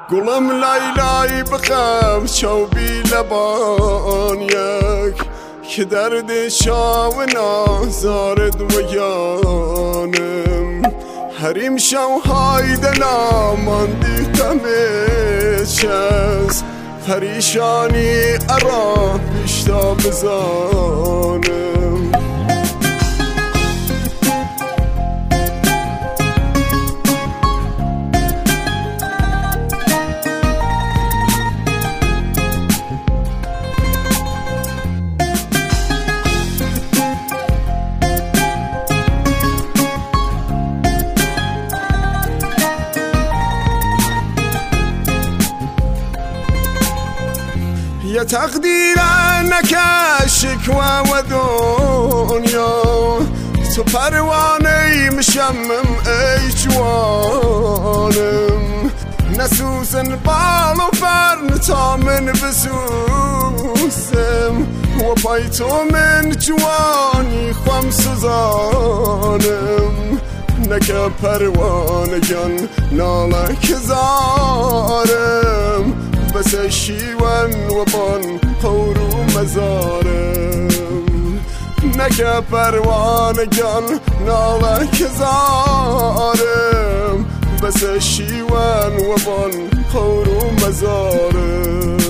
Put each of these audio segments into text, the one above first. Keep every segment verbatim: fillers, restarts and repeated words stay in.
گلم لیلای بخم چوبی لبان یک که درد شاو نازارد و یانم هریم شوهای دلم ماندی تمش از پریشانی ارا بیشتا بزانم یا تقدیر نکش شکوه و دنیا تو پروانه میشمم ای جوانم نسوزن بال و فرن تا من بسوزم و پای تو من جوانی خوام سوزانم نکه پروانگان نالک زارم بس شیون و بان قورو مزارم نکه پروانگان نالک زارم بس شیون و بان قورو مزارم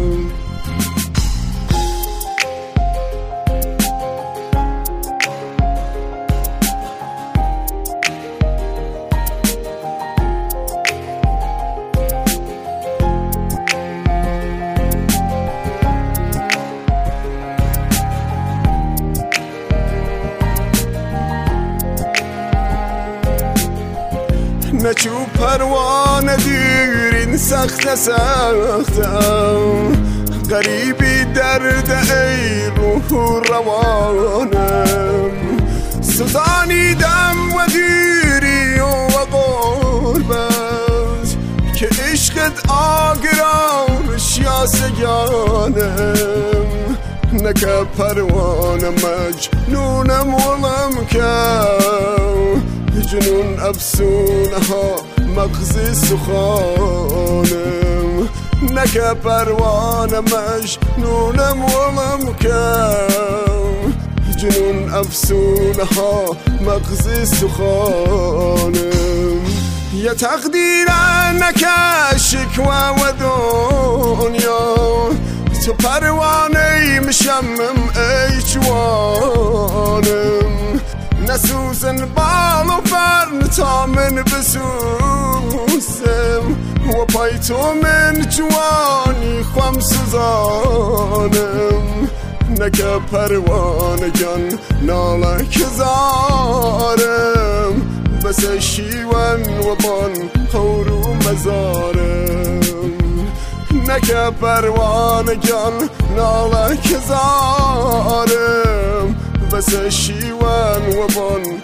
نچو پروانه دیرین سخت سختم غریبی درد ای روح روانم سوزانیدم و دیری و غربت که عشقت آگران شیاسگانم نکه پروانه مجنونم ولم کم جنون افسونه ها مغز سخانم نکه پروانه مجنونم ولم کم جنون افسونه ها مغز سخانم یا تقدیر نکه شکوه و دنیا تو پروانه میشمم ای جوانم نسوزن بال و فرن تا من بسوزم و پای تو من جوانی خوام سوزانم نکه پروانگان نالک زارم بس شیون و بان قورو مزارم نکه پروانگان نالک زارم بس شیون و بان